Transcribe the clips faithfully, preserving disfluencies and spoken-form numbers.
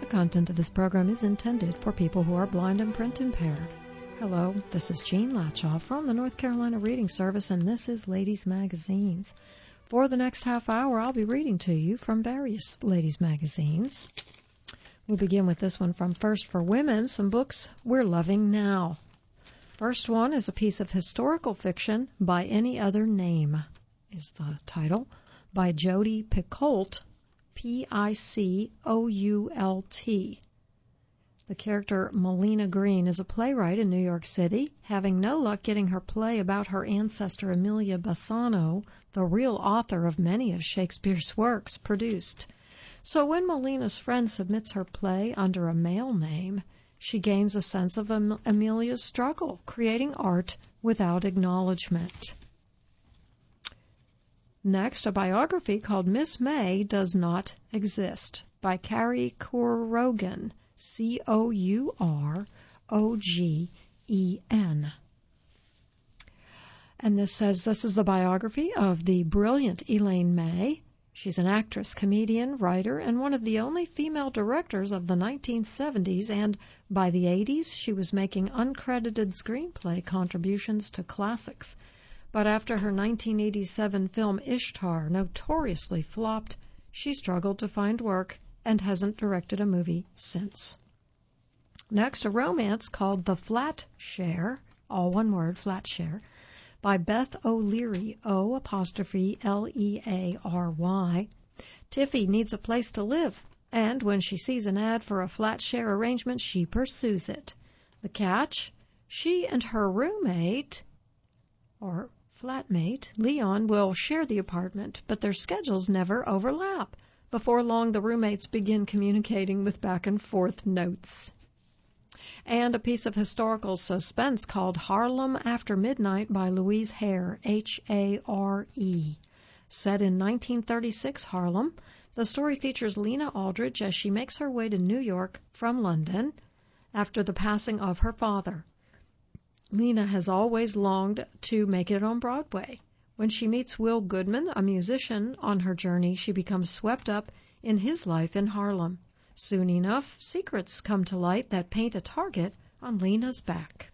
content of this program is intended for people who are blind and print impaired. Hello, this is Jean Latchaw from the North Carolina Reading Service, and this is Ladies Magazines. For the next half hour, I'll be reading to you from various ladies' magazines. We'll begin with this one from First for Women, some books we're loving now. First one is a piece of historical fiction, By Any Other Name, is the title, by Jodi Picoult, P I C O U L T. The character Melina Green is a playwright in New York City, having no luck getting her play about her ancestor Emilia Bassano, the real author of many of Shakespeare's works, produced. So when Melina's friend submits her play under a male name, she gains a sense of em- Emilia's struggle, creating art without acknowledgement. Next, a biography called Miss May Does Not Exist by Carrie Courogan, C O U R O G E N. And this says this is the biography of the brilliant Elaine May. She's an actress, comedian, writer, and one of the only female directors of the nineteen seventies, and by the eighties she was making uncredited screenplay contributions to classics. But after her nineteen eighty-seven film Ishtar notoriously flopped, she struggled to find work and hasn't directed a movie since. Next, a romance called The Flat Share, all one word, Flat Share, by Beth O'Leary, O apostrophe L E A R Y. Tiffy needs a place to live, and when she sees an ad for a flat share arrangement, she pursues it. The catch? She and her roommate, or flatmate, Leon, will share the apartment, but their schedules never overlap. Before long, the roommates begin communicating with back-and-forth notes. And a piece of historical suspense called Harlem After Midnight by Louise Hare, H A R E. Set in nineteen thirty-six Harlem, the story features Lena Aldridge as she makes her way to New York from London after the passing of her father. Lena has always longed to make it on Broadway. When she meets Will Goodman, a musician, on her journey, she becomes swept up in his life in Harlem. Soon enough, secrets come to light that paint a target on Lena's back.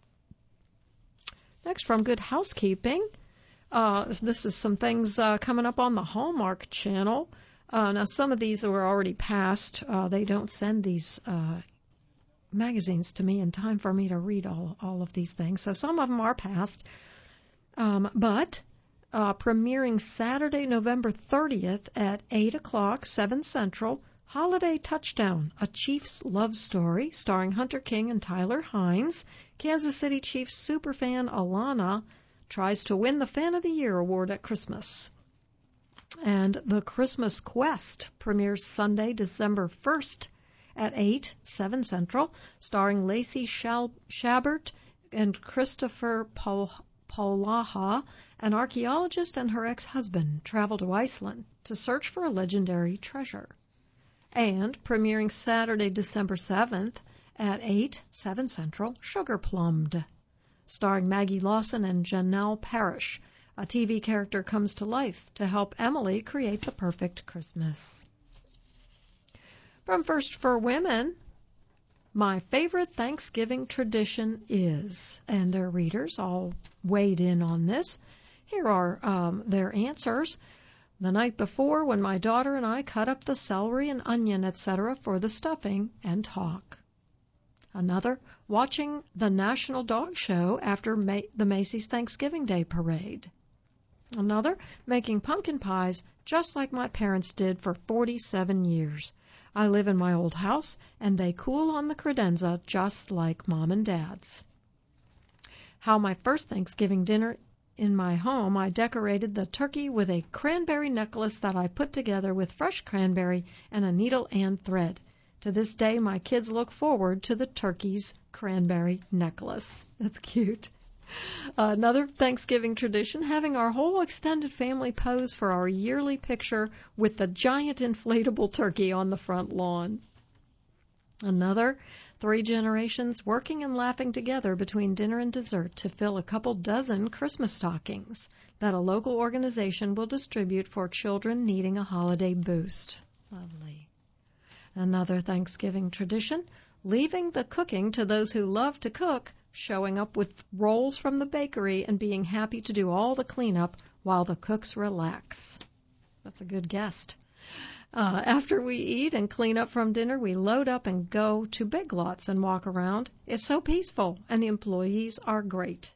Next, from Good Housekeeping, uh, this is some things uh, coming up on the Hallmark Channel. Uh, now, some of these were already passed. Uh, they don't send these uh, magazines to me in time for me to read all, all of these things, so some of them are passed. Um, but uh, premiering Saturday, November thirtieth at eight o'clock, seven Central, Holiday Touchdown, a Chiefs love story starring Hunter King and Tyler Hines. Kansas City Chiefs superfan Alana tries to win the Fan of the Year award at Christmas. And The Christmas Quest premieres Sunday, December first at eight, seven Central, starring Lacey Shal- Shabert and Christopher Paul- Paulaha. An archaeologist and her ex-husband travel to Iceland to search for a legendary treasure. And premiering Saturday, December seventh at eight, seven Central, Sugar Plumbed, starring Maggie Lawson and Janelle Parrish. A T V character comes to life to help Emily create the perfect Christmas. From First for Women, My Favorite Thanksgiving Tradition Is, and their readers all weighed in on this. Here are um, their answers. The night before, when my daughter and I cut up the celery and onion, et cetera for the stuffing and talk. Another, watching the National Dog Show after Ma- the Macy's Thanksgiving Day Parade. Another, making pumpkin pies just like my parents did for forty-seven years. I live in my old house, and they cool on the credenza just like Mom and Dad's. How my first Thanksgiving dinner in my home, I decorated the turkey with a cranberry necklace that I put together with fresh cranberry and a needle and thread. To this day, my kids look forward to the turkey's cranberry necklace. That's cute. Uh, another Thanksgiving tradition, having our whole extended family pose for our yearly picture with the giant inflatable turkey on the front lawn. Another, three generations working and laughing together between dinner and dessert to fill a couple dozen Christmas stockings that a local organization will distribute for children needing a holiday boost. Lovely. Another Thanksgiving tradition, leaving the cooking to those who love to cook, showing up with rolls from the bakery and being happy to do all the cleanup while the cooks relax. That's a good guest. Uh, after we eat and clean up from dinner, we load up and go to Big Lots and walk around. It's so peaceful, and the employees are great.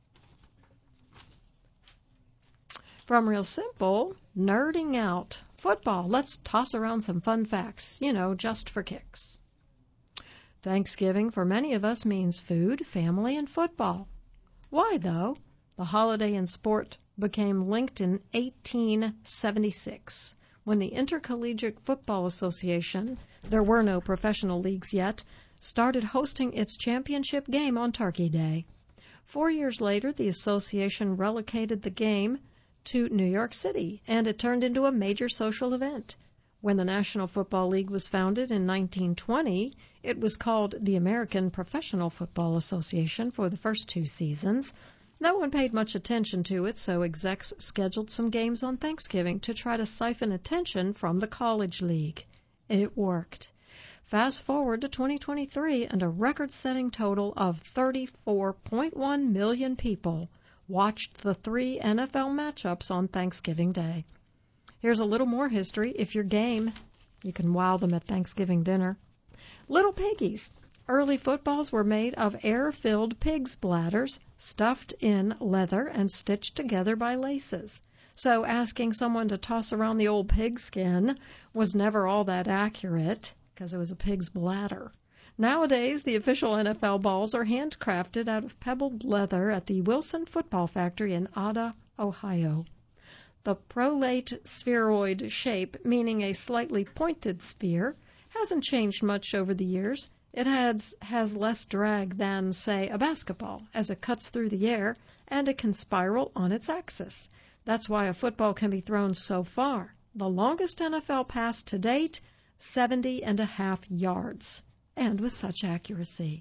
From Real Simple, nerding out. Football. Let's toss around some fun facts, you know, just for kicks. Thanksgiving for many of us means food, family, and football. Why, though? The holiday and sport became linked in eighteen seventy-six, when the Intercollegiate Football Association, there were no professional leagues yet, started hosting its championship game on Turkey Day. Four years later, the association relocated the game to New York City, and it turned into a major social event. When the National Football League was founded in nineteen twenty, it was called the American Professional Football Association for the first two seasons. No one paid much attention to it, so execs scheduled some games on Thanksgiving to try to siphon attention from the college league. It worked. Fast forward to twenty twenty-three, and a record-setting total of thirty-four point one million people watched the three N F L matchups on Thanksgiving Day. Here's a little more history. If you're game, you can wow them at Thanksgiving dinner. Little piggies. Early footballs were made of air-filled pig's bladders, stuffed in leather and stitched together by laces. So asking someone to toss around the old pigskin was never all that accurate, because it was a pig's bladder. Nowadays, the official N F L balls are handcrafted out of pebbled leather at the Wilson Football Factory in Ada, Ohio. The prolate spheroid shape, meaning a slightly pointed sphere, hasn't changed much over the years. It has, has less drag than, say, a basketball, as it cuts through the air, and it can spiral on its axis. That's why a football can be thrown so far. The longest N F L pass to date, seventy and a half yards, and with such accuracy.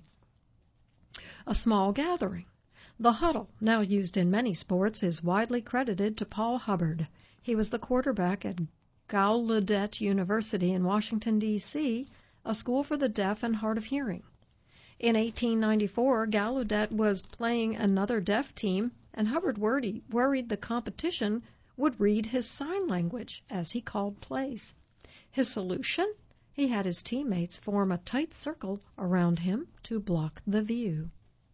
A small gathering. The huddle, now used in many sports, is widely credited to Paul Hubbard. He was the quarterback at Gallaudet University in Washington, D C, a school for the deaf and hard of hearing. In eighteen ninety-four, Gallaudet was playing another deaf team, and Hubbard worried, worried the competition would read his sign language as he called plays. His solution? He had his teammates form a tight circle around him to block the view.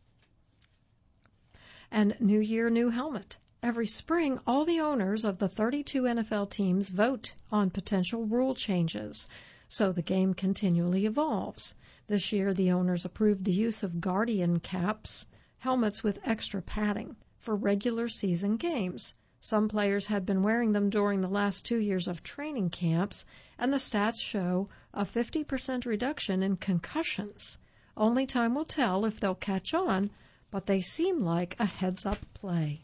And New Year, New Helmet. Every spring, all the owners of the thirty-two N F L teams vote on potential rule changes, so the game continually evolves. This year, the owners approved the use of Guardian caps, helmets with extra padding, for regular season games. Some players had been wearing them during the last two years of training camps, and the stats show a fifty percent reduction in concussions. Only time will tell if they'll catch on, but they seem like a heads-up play.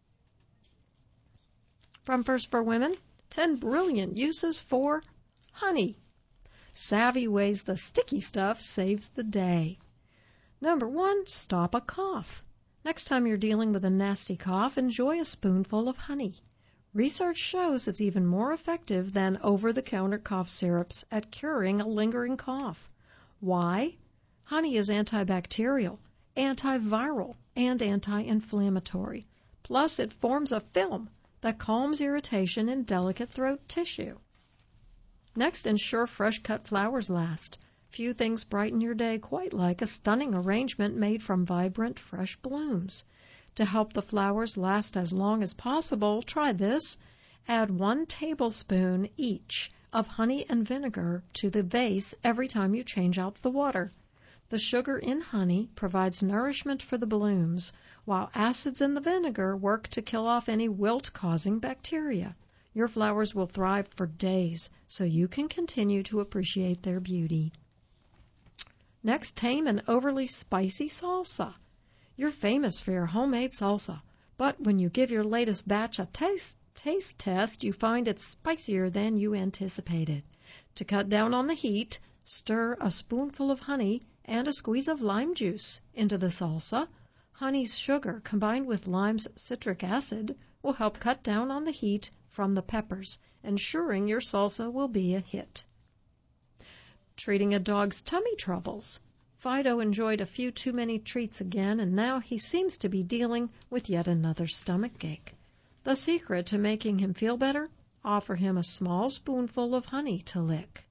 From First for Women, ten brilliant uses for honey. Savvy ways the sticky stuff saves the day. Number one, stop a cough. Next time you're dealing with a nasty cough, enjoy a spoonful of honey. Research shows it's even more effective than over-the-counter cough syrups at curing a lingering cough. Why? Honey is antibacterial, antiviral, and anti-inflammatory. Plus, it forms a film that calms irritation in delicate throat tissue. Next, ensure fresh-cut flowers last. Few things brighten your day quite like a stunning arrangement made from vibrant, fresh blooms. To help the flowers last as long as possible, try this. Add one tablespoon each of honey and vinegar to the vase every time you change out the water. The sugar in honey provides nourishment for the blooms, while acids in the vinegar work to kill off any wilt-causing bacteria. Your flowers will thrive for days, so you can continue to appreciate their beauty. Next, tame an overly spicy salsa. You're famous for your homemade salsa, but when you give your latest batch a taste, taste test, you find it's spicier than you anticipated. To cut down on the heat, stir a spoonful of honey and a squeeze of lime juice into the salsa. Honey's sugar combined with lime's citric acid will help cut down on the heat from the peppers, ensuring your salsa will be a hit. Treating a dog's tummy troubles. Fido enjoyed a few too many treats again, and now he seems to be dealing with yet another stomach ache. The secret to making him feel better? Offer him a small spoonful of honey to lick.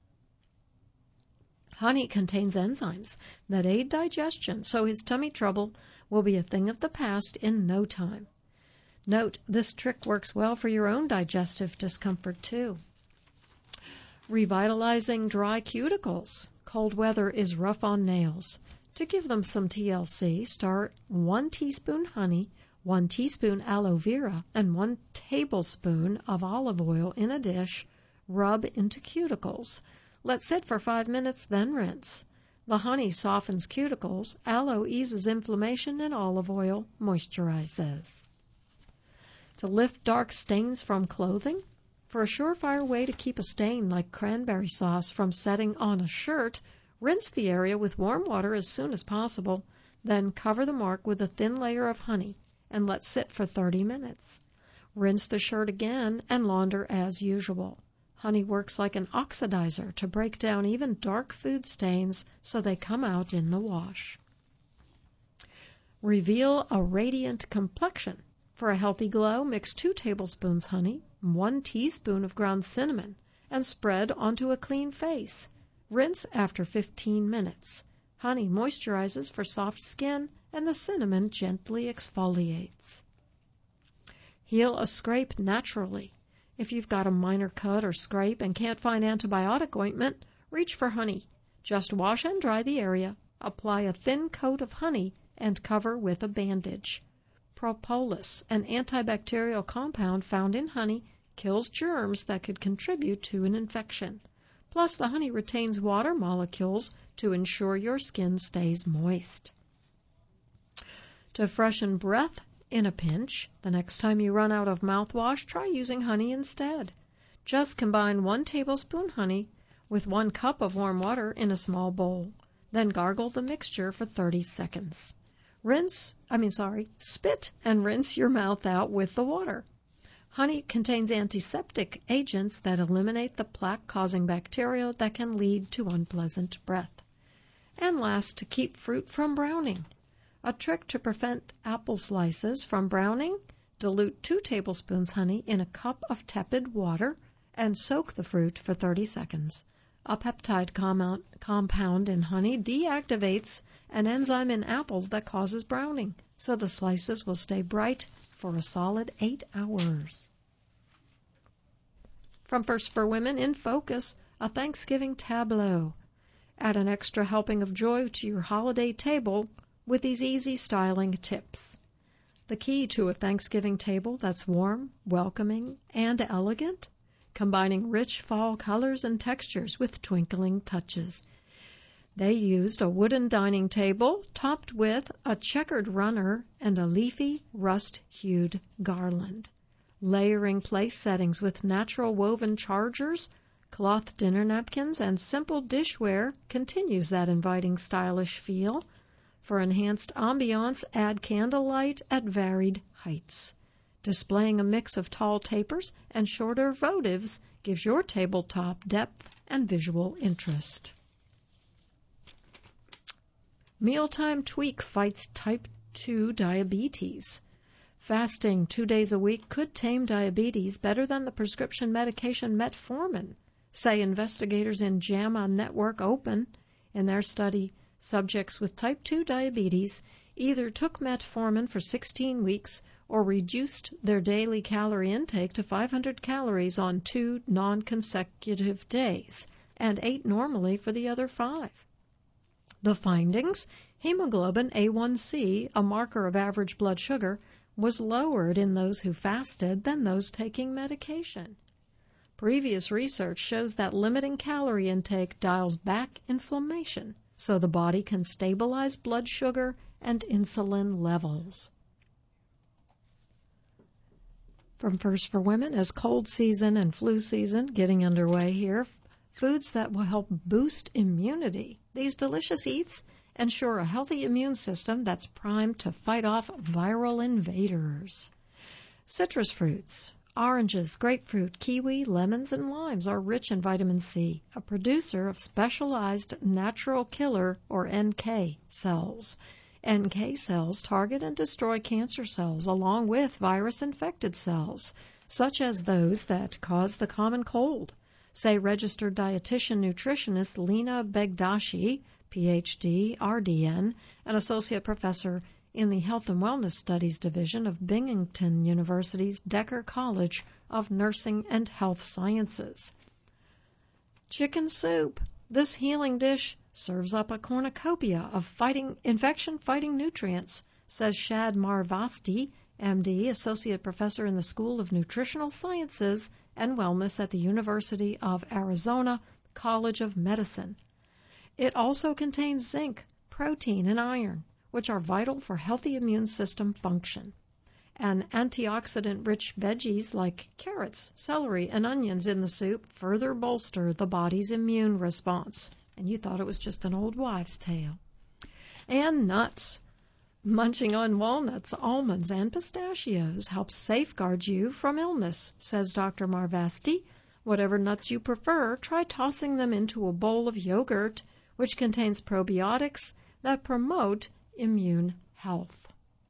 Honey contains enzymes that aid digestion, so his tummy trouble will be a thing of the past in no time. Note, this trick works well for your own digestive discomfort, too. Revitalizing dry cuticles. Cold weather is rough on nails. To give them some T L C, start one teaspoon honey, one teaspoon aloe vera, and one tablespoon of olive oil in a dish. Rub into cuticles. Let sit for five minutes, then rinse. The honey softens cuticles, aloe eases inflammation, and olive oil moisturizes. To lift dark stains from clothing? For a surefire way to keep a stain like cranberry sauce from setting on a shirt, rinse the area with warm water as soon as possible, then cover the mark with a thin layer of honey and let sit for thirty minutes. Rinse the shirt again and launder as usual. Honey works like an oxidizer to break down even dark food stains so they come out in the wash. Reveal a radiant complexion. For a healthy glow, mix two tablespoons honey, one teaspoon of ground cinnamon, and spread onto a clean face. Rinse after fifteen minutes. Honey moisturizes for soft skin, and the cinnamon gently exfoliates. Heal a scrape naturally. If you've got a minor cut or scrape and can't find antibiotic ointment, reach for honey. Just wash and dry the area, apply a thin coat of honey, and cover with a bandage. Propolis, an antibacterial compound found in honey, kills germs that could contribute to an infection. Plus, the honey retains water molecules to ensure your skin stays moist. To freshen breath in a pinch, the next time you run out of mouthwash, try using honey instead. Just combine one tablespoon honey with one cup of warm water in a small bowl. Then gargle the mixture for thirty seconds. Rinse, I mean sorry, spit and rinse your mouth out with the water. Honey contains antiseptic agents that eliminate the plaque-causing bacteria that can lead to unpleasant breath. And last, to keep fruit from browning. A trick to prevent apple slices from browning: dilute two tablespoons honey in a cup of tepid water and soak the fruit for thirty seconds. A peptide compound in honey deactivates an enzyme in apples that causes browning, so the slices will stay bright for a solid eight hours. From First for Women in Focus, a Thanksgiving tableau. Add an extra helping of joy to your holiday table with these easy styling tips. The key to a Thanksgiving table that's warm, welcoming, and elegant, combining rich fall colors and textures with twinkling touches. They used a wooden dining table topped with a checkered runner and a leafy, rust-hued garland. Layering place settings with natural woven chargers, cloth dinner napkins, and simple dishware continues that inviting, stylish feel. For enhanced ambiance, add candlelight at varied heights. Displaying a mix of tall tapers and shorter votives gives your tabletop depth and visual interest. Mealtime tweak fights type two diabetes. Fasting two days a week could tame diabetes better than the prescription medication metformin, say investigators in JAMA Network Open. In their study, subjects with type two diabetes either took metformin for sixteen weeks or reduced their daily calorie intake to five hundred calories on two non-consecutive days and ate normally for the other five. The findings: hemoglobin A one C, a marker of average blood sugar, was lowered in those who fasted than those taking medication. Previous research shows that limiting calorie intake dials back inflammation so the body can stabilize blood sugar and insulin levels. From First for Women, as cold season and flu season getting underway here, foods that will help boost immunity. These delicious eats ensure a healthy immune system that's primed to fight off viral invaders. Citrus fruits Oranges, grapefruit, kiwi, lemons, and limes are rich in vitamin C, a producer of specialized natural killer, or N K, cells. N K cells target and destroy cancer cells along with virus-infected cells, such as those that cause the common cold, say registered dietitian nutritionist Lena Begdashi, P H D, R D N, an associate professor in the Health and Wellness Studies Division of Binghamton University's Decker College of Nursing and Health Sciences. Chicken soup. This healing dish serves up a cornucopia of fighting infection-fighting nutrients, says Shad Marvasti, M D, associate professor in the School of Nutritional Sciences and Wellness at the University of Arizona College of Medicine. It also contains zinc, protein, and iron, which are vital for healthy immune system function. And antioxidant-rich veggies like carrots, celery, and onions in the soup further bolster the body's immune response. And you thought it was just an old wives' tale. And nuts. Munching on walnuts, almonds, and pistachios helps safeguard you from illness, says Doctor Marvasti. Whatever nuts you prefer, try tossing them into a bowl of yogurt, which contains probiotics that promote immune health.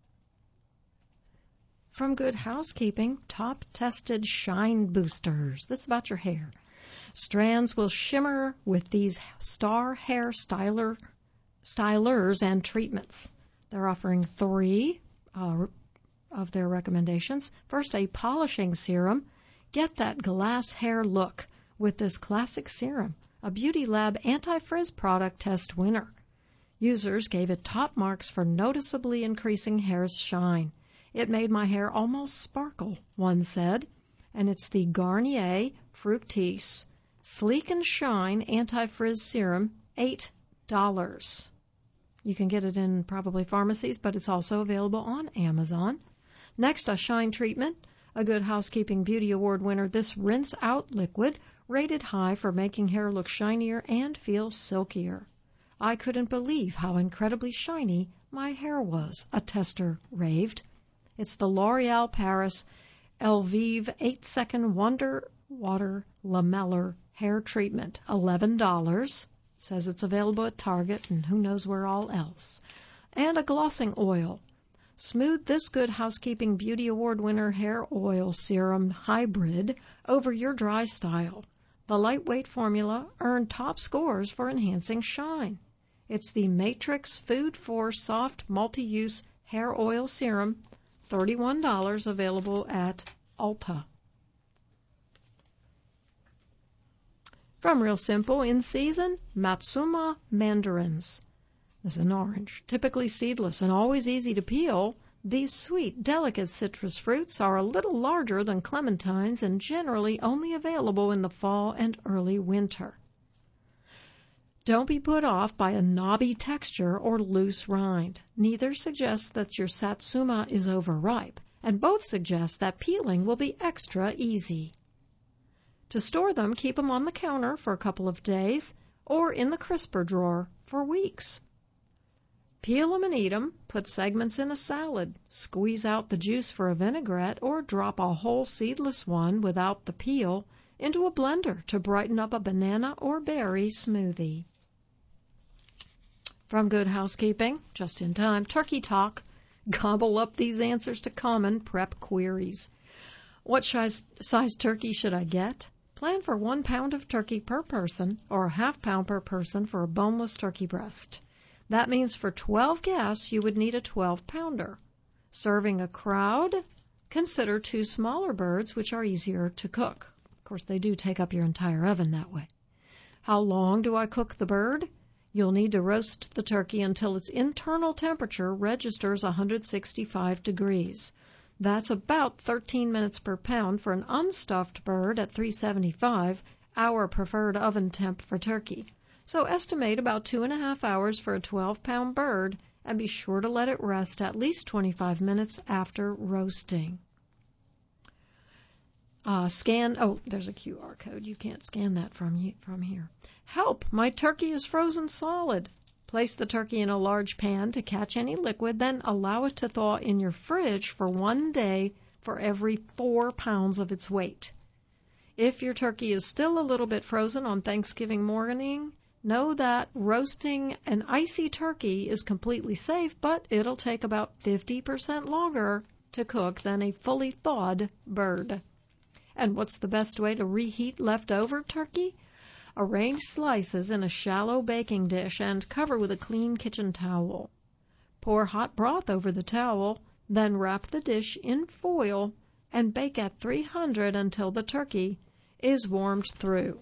From Good Housekeeping, top-tested shine boosters. This is about your hair. Strands will shimmer with these star hair styler, stylers and treatments. They're offering three uh, of their recommendations. First, a polishing serum. Get that glass hair look with this classic serum, a Beauty Lab anti-frizz product test winner. Users gave it top marks for noticeably increasing hair's shine. It made my hair almost sparkle, one said. And it's the Garnier Fructis Sleek and Shine Anti-Frizz Serum, eight dollars. You can get it in probably pharmacies, but it's also available on Amazon. Next, a shine treatment. A Good Housekeeping Beauty Award winner, this Rinse Out liquid, rated high for making hair look shinier and feel silkier. I couldn't believe how incredibly shiny my hair was, a tester raved. It's the L'Oreal Paris Elvive eight second Wonder Water Lamellar Hair Treatment, eleven dollars. Says it's available at Target and who knows where all else. And a glossing oil. Smooth this Good Housekeeping Beauty Award winner hair oil serum hybrid over your dry style. The lightweight formula earned top scores for enhancing shine. It's the Matrix Food for Soft Multi-Use Hair Oil Serum, thirty-one dollars, available at Ulta. From Real Simple, in season, Matsuma mandarins. This is an orange, typically seedless and always easy to peel. These sweet, delicate citrus fruits are a little larger than clementines and generally only available in the fall and early winter. Don't be put off by a knobby texture or loose rind. Neither suggests that your Satsuma is overripe, and both suggest that peeling will be extra easy. To store them, keep them on the counter for a couple of days or in the crisper drawer for weeks. Peel them and eat them, put segments in a salad, squeeze out the juice for a vinaigrette, or drop a whole seedless one without the peel into a blender to brighten up a banana or berry smoothie. From Good Housekeeping, just in time, Turkey Talk. Gobble up these answers to common prep queries. What size, size turkey should I get? Plan for one pound of turkey per person or a half pound per person for a boneless turkey breast. That means for twelve guests, you would need a twelve pounder. Serving a crowd, consider two smaller birds, which are easier to cook. Of course, they do take up your entire oven that way. How long do I cook the bird? You'll need to roast the turkey until its internal temperature registers one hundred sixty-five degrees. That's about thirteen minutes per pound for an unstuffed bird at three seventy-five, our preferred oven temp for turkey. So estimate about two and a half hours for a twelve-pound bird, and be sure to let it rest at least twenty-five minutes after roasting. Uh, scan, oh, there's a Q R code. You can't scan that from, you, from here. Help! My turkey is frozen solid. Place the turkey in a large pan to catch any liquid, then allow it to thaw in your fridge for one day for every four pounds of its weight. If your turkey is still a little bit frozen on Thanksgiving morning, know that roasting an icy turkey is completely safe, but it'll take about fifty percent longer to cook than a fully thawed bird. And what's the best way to reheat leftover turkey? Arrange slices in a shallow baking dish and cover with a clean kitchen towel. Pour hot broth over the towel, then wrap the dish in foil and bake at three hundred until the turkey is warmed through.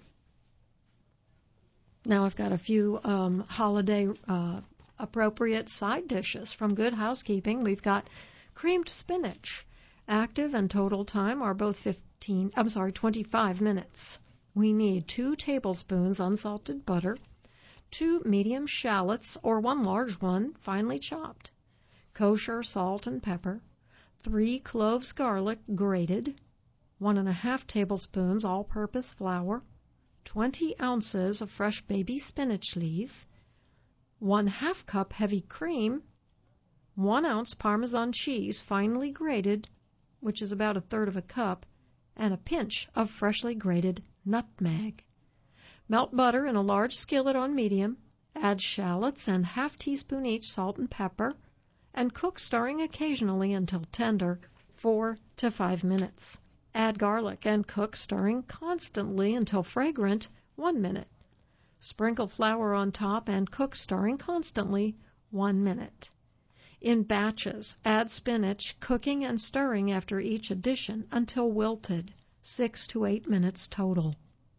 Now I've got a few um, holiday uh, appropriate side dishes from Good Housekeeping. We've got creamed spinach. Active and total time are both fifteen, I'm sorry, twenty-five minutes. We need two tablespoons unsalted butter, two medium shallots or one large one finely chopped, kosher salt and pepper, three cloves garlic grated, one and a half tablespoons all-purpose flour, twenty ounces of fresh baby spinach leaves, one half cup heavy cream, one ounce Parmesan cheese finely grated, which is about a third of a cup, and a pinch of freshly grated nutmeg. Melt butter in a large skillet on medium, add shallots and half teaspoon each salt and pepper, and cook stirring occasionally until tender, four to five minutes. Add garlic and cook stirring constantly until fragrant, one minute. Sprinkle flour on top and cook stirring constantly, one minute. In batches, add spinach, cooking and stirring after each addition until wilted, six to eight minutes total.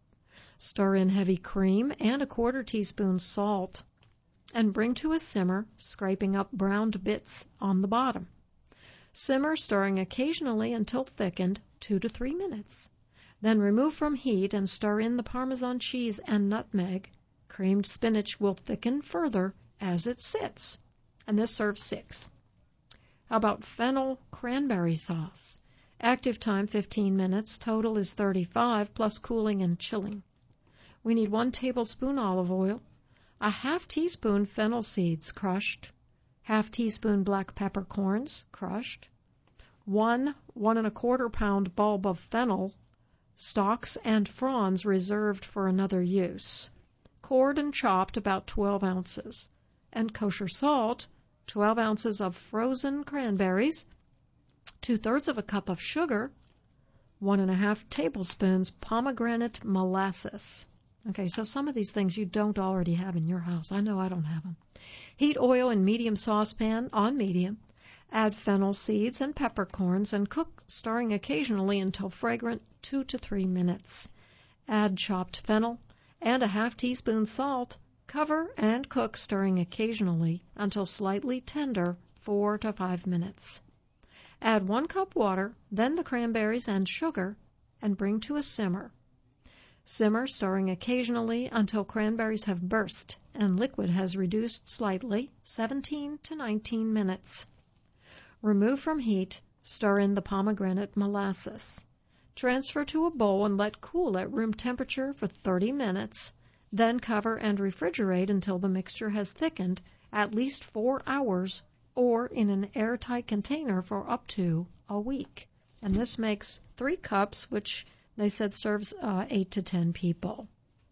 Stir in heavy cream and a quarter teaspoon salt, and bring to a simmer, scraping up browned bits on the bottom. Simmer, stirring occasionally until thickened, two to three minutes. Then remove from heat and stir in the Parmesan cheese and nutmeg. Creamed spinach will thicken further as it sits. And this serves six. How about fennel cranberry sauce? Active time fifteen minutes, total is thirty-five, plus cooling and chilling. We need one tablespoon olive oil, a half teaspoon fennel seeds crushed, half teaspoon black peppercorns crushed, one one and a quarter pound bulb of fennel, stalks and fronds reserved for another use, cored and chopped about twelve ounces, and kosher salt, twelve ounces of frozen cranberries, two-thirds of a cup of sugar, one and a half tablespoons pomegranate molasses. Okay, so some of these things you don't already have in your house. I know I don't have them. Heat oil in medium saucepan on medium. Add fennel seeds and peppercorns and cook, stirring occasionally until fragrant, two to three minutes. Add chopped fennel and a half teaspoon salt. Cover and cook, stirring occasionally until slightly tender, four to five minutes. Add one cup water, then the cranberries and sugar, and bring to a simmer. Simmer, stirring occasionally until cranberries have burst and liquid has reduced slightly, seventeen to nineteen minutes. Remove from heat, stir in the pomegranate molasses. Transfer to a bowl and let cool at room temperature for thirty minutes. Then cover and refrigerate until the mixture has thickened at least four hours or in an airtight container for up to a week. And this makes three cups, which they said serves uh, eight to ten people.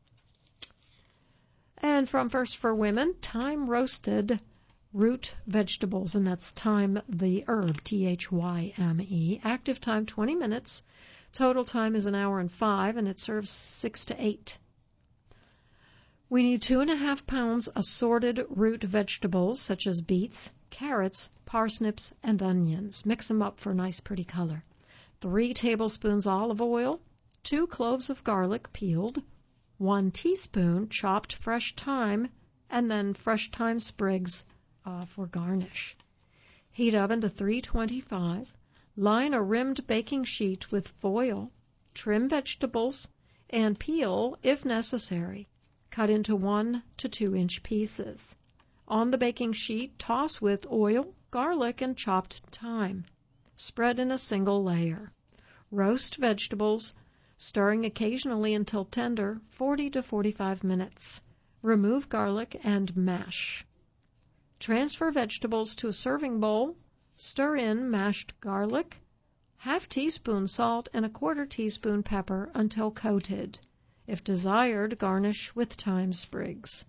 And from First for Women, thyme roasted root vegetables, and that's thyme, the herb, T H Y M E. Active time twenty minutes. Total time is an hour and five, and it serves six to eight. We need two and a half pounds assorted root vegetables such as beets, carrots, parsnips, and onions. Mix them up for a nice pretty color. Three tablespoons olive oil, two cloves of garlic peeled, one teaspoon chopped fresh thyme, and then fresh thyme sprigs uh, for garnish. Heat oven to three twenty-five. Line a rimmed baking sheet with foil. Trim vegetables and peel if necessary. Cut into one to two inch pieces. On the baking sheet, toss with oil, garlic, and chopped thyme. Spread in a single layer. Roast vegetables, stirring occasionally until tender, forty to forty-five minutes. Remove garlic and mash. Transfer vegetables to a serving bowl. Stir in mashed garlic, half teaspoon salt, and a quarter teaspoon pepper until coated. If desired, garnish with thyme sprigs.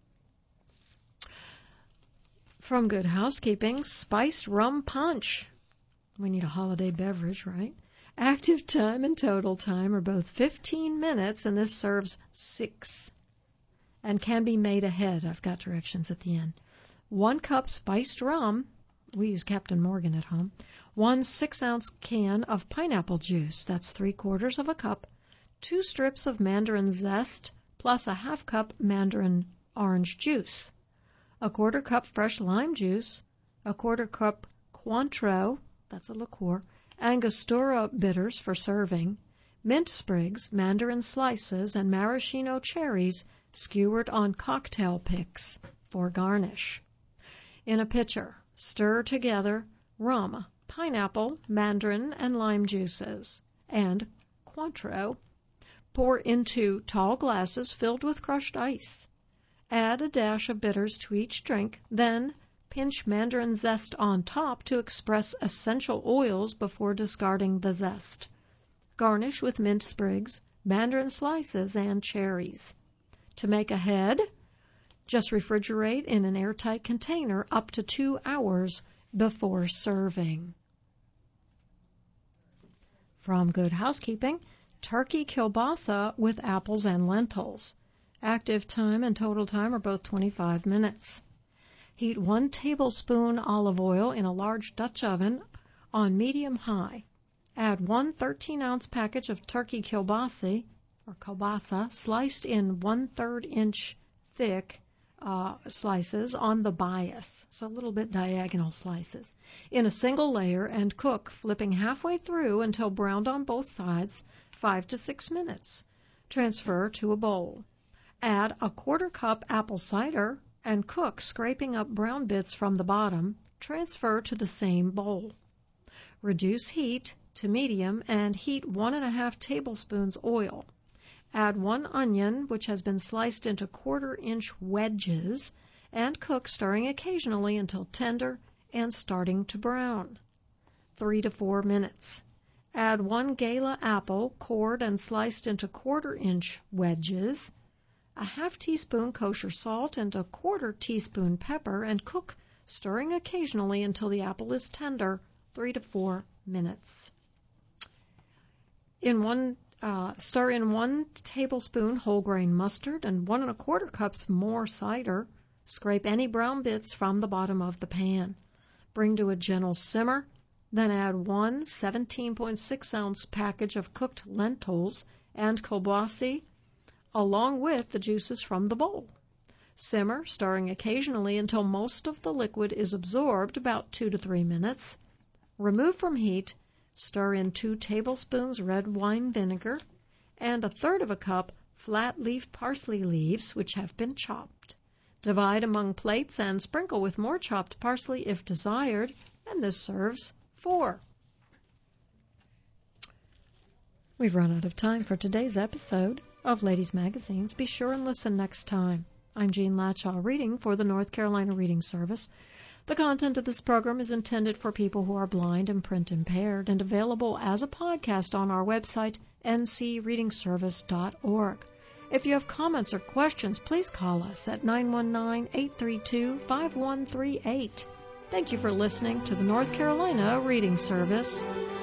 From Good Housekeeping, spiced rum punch. We need a holiday beverage, right? Active time and total time are both fifteen minutes, and this serves six and can be made ahead. I've got directions at the end. One cup spiced rum. We use Captain Morgan at home. One six-ounce can of pineapple juice. That's three quarters of a cup. Two strips of mandarin zest, plus a half cup mandarin orange juice. A quarter cup fresh lime juice. A quarter cup Cointreau, that's a liqueur, Angostura bitters for serving, mint sprigs, mandarin slices, and maraschino cherries skewered on cocktail picks for garnish. In a pitcher, stir together rum, pineapple, mandarin, and lime juices, and Cointreau. Pour into tall glasses filled with crushed ice. Add a dash of bitters to each drink, then pinch mandarin zest on top to express essential oils before discarding the zest. Garnish with mint sprigs, mandarin slices, and cherries. To make ahead, just refrigerate in an airtight container up to two hours before serving. From Good Housekeeping, turkey kielbasa with apples and lentils. Active time and total time are both twenty-five minutes. Heat one tablespoon olive oil in a large Dutch oven on medium-high. Add one thirteen-ounce package of turkey kielbasa, or kielbasa, sliced in one-third inch thick uh, slices on the bias, so a little bit diagonal slices, in a single layer, and cook, flipping halfway through until browned on both sides, five to six minutes. Transfer to a bowl. Add a quarter cup apple cider and cook, scraping up brown bits from the bottom. Transfer to the same bowl. Reduce heat to medium and heat one and a half tablespoons oil. Add one onion, which has been sliced into quarter-inch wedges, and cook, stirring occasionally until tender and starting to brown. Three to four minutes. Add one Gala apple, cored and sliced into quarter-inch wedges, a half teaspoon kosher salt, and a quarter teaspoon pepper, and cook, stirring occasionally until the apple is tender, three to four minutes. In one, uh, stir in one tablespoon whole grain mustard and one and a quarter cups more cider. Scrape any brown bits from the bottom of the pan. Bring to a gentle simmer. Then add one seventeen point six ounce package of cooked lentils and kielbasa, along with the juices from the bowl. Simmer, stirring occasionally until most of the liquid is absorbed, about two to three minutes. Remove from heat, stir in two tablespoons red wine vinegar and a third of a cup flat leaf parsley leaves, which have been chopped. Divide among plates and sprinkle with more chopped parsley if desired, and this serves four. We've run out of time for today's episode of Ladies Magazines. Be sure and listen next time. I'm Jean Latchaw, reading for the North Carolina Reading Service. The content of this program is intended for people who are blind and print impaired and available as a podcast on our website, n c reading service dot org. If you have comments or questions, please call us at nine one nine, eight three two, five one three eight. Thank you for listening to the North Carolina Reading Service.